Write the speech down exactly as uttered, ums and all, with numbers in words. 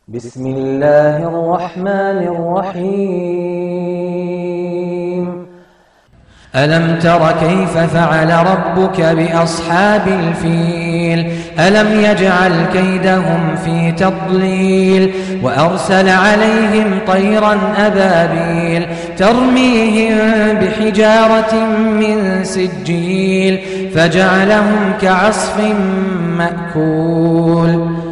بسم الله الرحمن الرحيم ألم تر كيف فعل ربك بأصحاب الفيل ألم يجعل كيدهم في تضليل وأرسل عليهم طيرا أبابيل ترميهم بحجارة من سجيل فجعلهم كعصف مأكول